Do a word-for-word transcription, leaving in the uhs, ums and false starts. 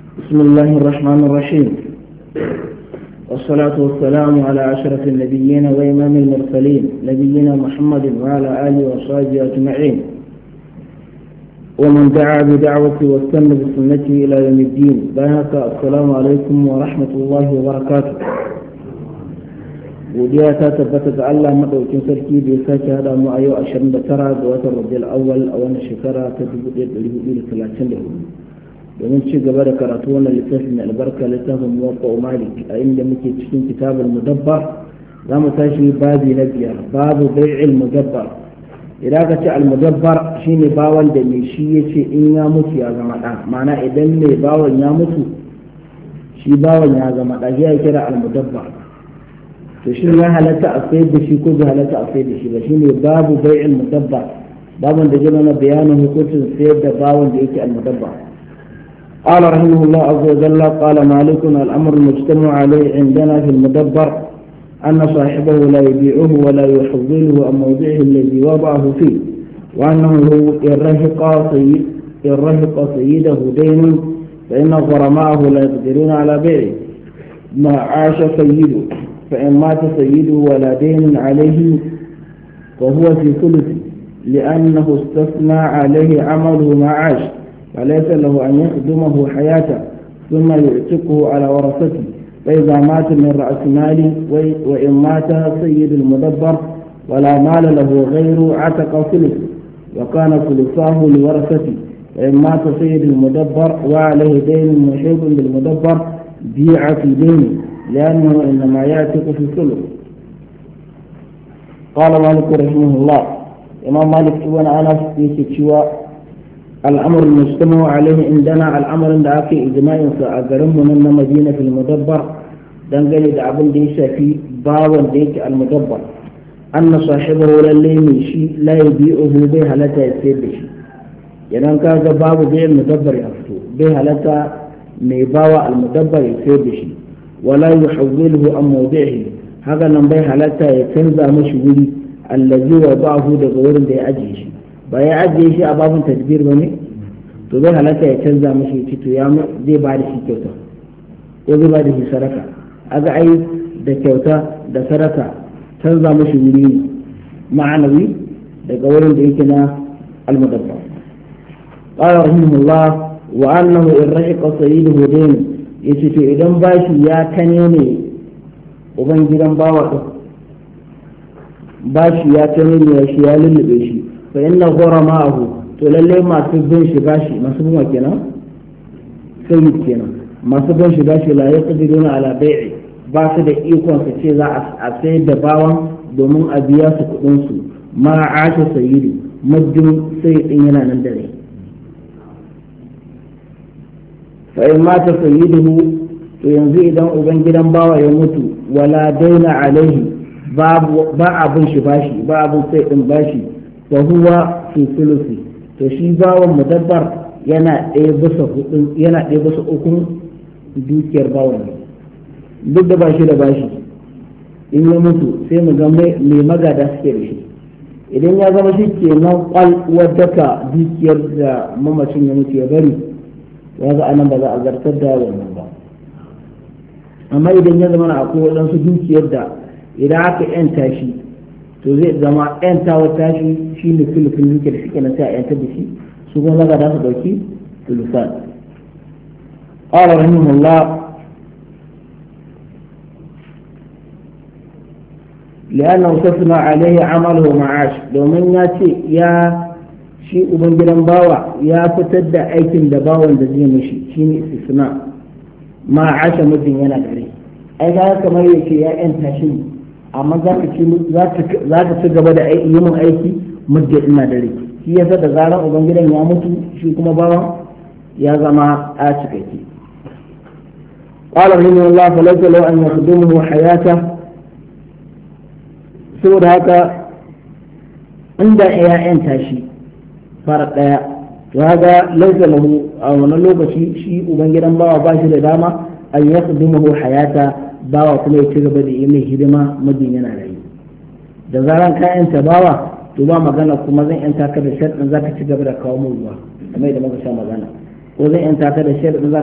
بسم الله الرحمن الرحيم، والصلاة والسلام على أشرف النبيين وإمام المرسلين نبينا محمد وعلى آله وصحبه أجمعين، ومن دعا بدعوته واستنى بسنته إلى يوم الدين. بارك السلام عليكم ورحمة الله وبركاته. godiya ta tabbata ga Allah madaukin sarki da ya sake hada mu a yau ashirin da tara ga watan Rabiul Awwal a wannan shekara ta dubu ɗaya da ɗari hudu da talatin da hudu domin ci gaba da karatu wannan littafin mai albarka littafin Muwatta Malik, a inda muke cikin kitabul mudabbar. za mu tashi babi na biyar, babu bai'il mudabbar. idan ka ce al-mudabbar shine bawan da mai shi yace in ya mutu ya zama ɗa, ma'ana idan mai bawan ya mutu shi bawan ya zama ɗa ya kira al-mudabbar. to shi ya halatta a sayar da shi ko bai halatta a sayar da shi ba, shine babu bai'il mudabbar, babun da zai mana bayanin hukuncin sayar da bawan da yake al-mudabbar. قال رحمه الله عز وجل: قال مالك: الأمر المجتمع عليه عندنا في المدبر أن صاحبه لا يبيعه ولا يحوله عن موضعه الذي وضعه فيه، وأنه إن رهق سيد إن رهق سيده دين فإن غرماءه لا يقدرون على بيعه ما عاش سيده، فإن مات سيده ولا دين عليه فهو في ثلثه، لأنه استثنى عليه عمله ما عاش، فليس له أن يخدمه حياته ثم يعتقه على ورثته، فإذا مات من رأس ماله وإن مات سيد المدبر ولا مال له غير عتق ثلثه، وكان ثلثاه لورثته. فإن مات سيد المدبر وعليه دين محيط بالمدبر بيع في دينه، لأنه إنما يعتق في الثلث. قال مالك رحمه الله: إمام مالك ابن أنس يكتشف الأمر المجتمع عليه عندنا، الأمر عند أكي إجماع فأقرم من مدينة في المدبر دنقل دعبن ديسا في باون ديك المدبر أن صاحبه للي ميشي لا يبيعه بها لتا يسير بشي، يعني كذا باب بيع المدبر يفتو بها لتا ميباوى المدبر يسير بشي، ولا يحوله عن موضعه، هذا نبيها لتا يتنزى مشغولي الذي وضعه دغور دي أجيشي، ba ya ajiye shi a babin tadbir ba ne, to zai halatta ya canza mashi ci to ya zai ba da shi kyauta ko zai ba da shi sadaka. aga ai da kyauta da sadaka canza mashi wuri ne ma'anawi daga wurin da yake na al-mudabbar. qala rahimahullah: wa annahu in rahiqa sayyiduhu dayn, yace to idan bashi ya kane ne uban gidan bawa din, bashi ya kane ne shi ya lullube shi, fa inna ghurama'ahu, to lalle masu bin shi bashi, masu bin kenan sayyid kenan, masu bin shi bashi la yaqdiruna ala bai'i, ba su da ikon su ce za a sayar da bawan domin a biya su kudin su ma asha sayyidu, muddin sayyidin yana nan da rai. fa in mata sayyiduhu, to yanzu idan uban gidan bawa ya mutu wala daina alaihi, ba abin shi bashi, ba abin sayyidin bashi, wa huwa fi sulusi, to shi bawan mudabbar yana ɗaya bisa hudun yana ɗaya bisa ukun dukiyar bawan ne, duk da bashi da bashi in ya mutu sai mu ga mai magada suke da shi. idan ya zama shi ke nan kwal wadda ka dukiyar da mamacin ya mutu ya bari, ya ga anan ba za a zartar da wannan ba. amma idan ya zama na akwai waɗansu dukiyar da idan aka yanta shi to zai zama yantawa tashi shi ne filifin duke da suke na sai a yantar da shi, su kuma zaga da su dauki filifan. qala rahimahullah: li'annahu tasna alayhi amaluhu ma'ash, domin ya ce ya shi uban gidan bawa ya fitar da aikin da bawan da zai mishi shine istisna ma'asha mutum yana dare. ai ga kamar yake ya yanta shi, amma za ka ci gaba da yi min aiki muddin ina dare. shi yasa da zarar ubangidan ya mutu shi kuma bawan ya zama a cikakke. qala rahimahullah: falaysa lahu an yakhdimuhu hayata, saboda haka inda ya yanta shi fara daya, to haka laysa lahu a wannan lokaci shi ubangidan bawa ba shi da dama an yakhdimuhu hayata, bawa kuma ya ci gaba da yi mai hidima muddin yana rayu. da zaran ka yanta bawa to ba magana kuma zan yanta ka da sharɗin za ka ci gaba da kawo mu ruwa, kamar yadda muka sha magana, ko zan yanta ka da sharɗin